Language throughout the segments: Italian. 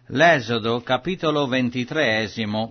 L'Esodo, capitolo 23.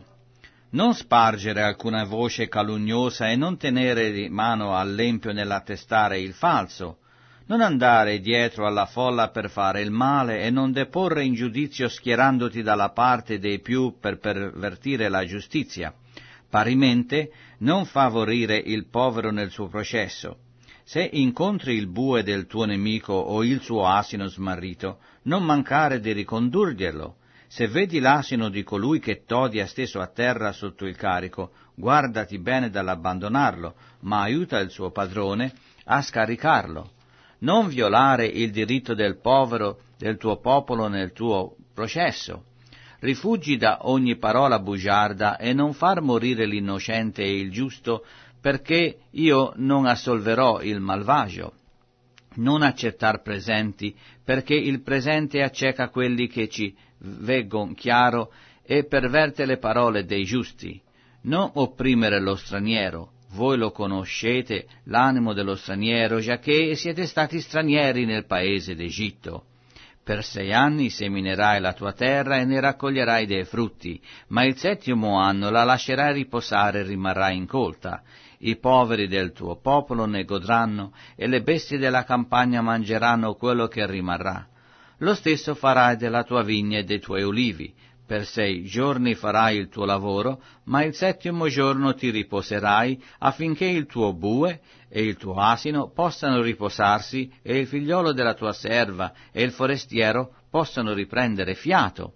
Non spargere alcuna voce calunniosa e non tenere di mano all'empio nell'attestare il falso, non andare dietro alla folla per fare il male e non deporre in giudizio schierandoti dalla parte dei più per pervertire la giustizia. Parimente non favorire il povero nel suo processo. Se incontri il bue del tuo nemico o il suo asino smarrito, non mancare di ricondurglielo. Se vedi l'asino di colui che t'odia steso a terra sotto il carico, guardati bene dall'abbandonarlo, ma aiuta il suo padrone a scaricarlo. Non violare il diritto del povero del tuo popolo nel tuo processo. Rifugi da ogni parola bugiarda e non far morire l'innocente e il giusto, perché io non assolverò il malvagio. Non accettar presenti, perché il presente acceca quelli che ci veggon chiaro e perverte le parole dei giusti. Non opprimere lo straniero, voi lo conoscete, l'animo dello straniero, giacché siete stati stranieri nel paese d'Egitto. Per 6 anni seminerai la tua terra e ne raccoglierai dei frutti, ma il 7° anno la lascerai riposare e rimarrai incolta. I poveri del tuo popolo ne godranno, e le bestie della campagna mangeranno quello che rimarrà. Lo stesso farai della tua vigna e dei tuoi ulivi. Per 6 giorni farai il tuo lavoro, ma il 7° giorno ti riposerai, affinché il tuo bue e il tuo asino possano riposarsi, e il figliolo della tua serva e il forestiero possano riprendere fiato.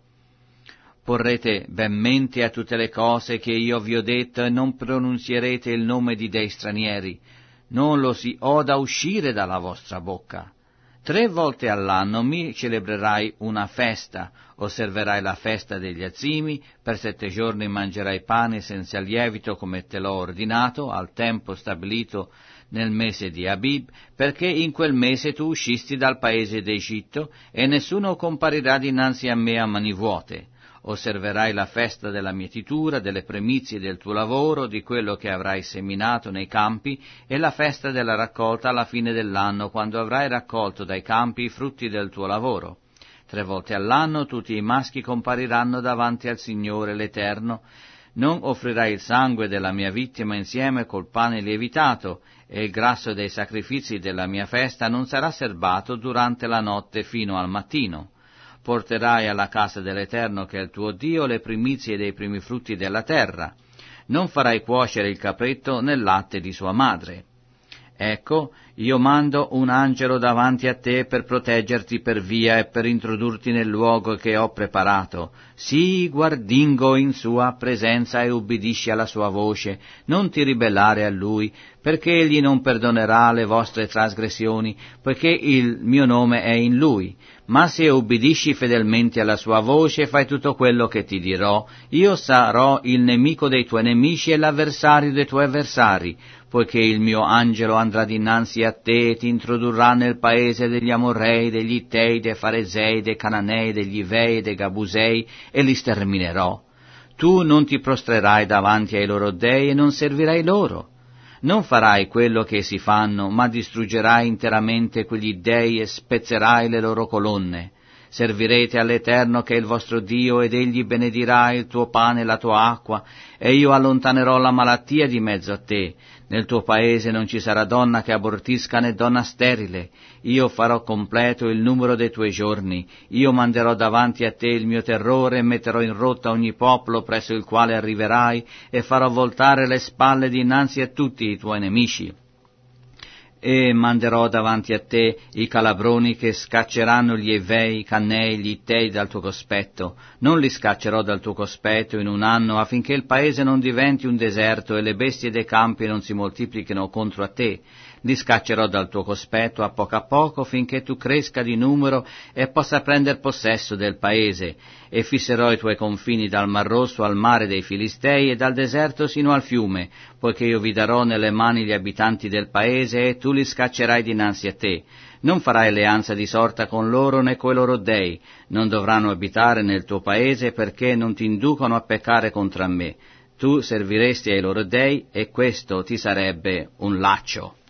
Porrete ben mente a tutte le cose che io vi ho detto e non pronunzierete il nome di dei stranieri. Non lo si oda uscire dalla vostra bocca. 3 volte all'anno mi celebrerai una festa, osserverai la festa degli azimi, per 7 giorni mangerai pane senza lievito come te l'ho ordinato, al tempo stabilito nel mese di Abib, perché in quel mese tu uscisti dal paese d'Egitto e nessuno comparirà dinanzi a me a mani vuote. Osserverai la festa della mietitura, delle primizie del tuo lavoro, di quello che avrai seminato nei campi, e la festa della raccolta alla fine dell'anno, quando avrai raccolto dai campi i frutti del tuo lavoro. 3 volte all'anno tutti i maschi compariranno davanti al Signore l'Eterno. Non offrirai il sangue della mia vittima insieme col pane lievitato, e il grasso dei sacrifici della mia festa non sarà serbato durante la notte fino al mattino. Porterai alla casa dell'Eterno, che è il tuo Dio, le primizie dei primi frutti della terra. Non farai cuocere il capretto nel latte di sua madre. Ecco, io mando un angelo davanti a te per proteggerti per via e per introdurti nel luogo che ho preparato. Sii guardingo in sua presenza e ubbidisci alla sua voce, non ti ribellare a lui, perché egli non perdonerà le vostre trasgressioni, poiché il mio nome è in lui. Ma se ubbidisci fedelmente alla sua voce e fai tutto quello che ti dirò, io sarò il nemico dei tuoi nemici e l'avversario dei tuoi avversari, poiché il mio angelo andrà dinanzi a te e ti introdurrà nel paese degli Amorrei, degli Ittei, dei Faresei, dei Cananei, degli Ivei e dei Gabusei, e li sterminerò. Tu non ti prostrerai davanti ai loro dei e non servirai loro. Non farai quello che essi fanno, ma distruggerai interamente quegli dei e spezzerai le loro colonne. Servirete all'Eterno che è il vostro Dio, ed egli benedirà il tuo pane e la tua acqua, e io allontanerò la malattia di mezzo a te. Nel tuo paese non ci sarà donna che abortisca né donna sterile. Io farò completo il numero dei tuoi giorni. Io manderò davanti a te il mio terrore e metterò in rotta ogni popolo presso il quale arriverai, e farò voltare le spalle dinanzi a tutti i tuoi nemici. E manderò davanti a te i calabroni che scacceranno gli Evei, i Cannei, gli Ittei dal tuo cospetto. Non li scaccerò dal tuo cospetto in un anno, affinché il paese non diventi un deserto e le bestie dei campi non si moltiplichino contro a te. Li scaccerò dal tuo cospetto a poco, finché tu cresca di numero e possa prendere possesso del paese, e fisserò i tuoi confini dal Mar Rosso al mare dei Filistei e dal deserto sino al fiume, poiché io vi darò nelle mani gli abitanti del paese e tu li scaccerai dinanzi a te. Non farai alleanza di sorta con loro né coi loro dei, non dovranno abitare nel tuo paese perché non ti inducono a peccare contro me. Tu serviresti ai loro dei e questo ti sarebbe un laccio.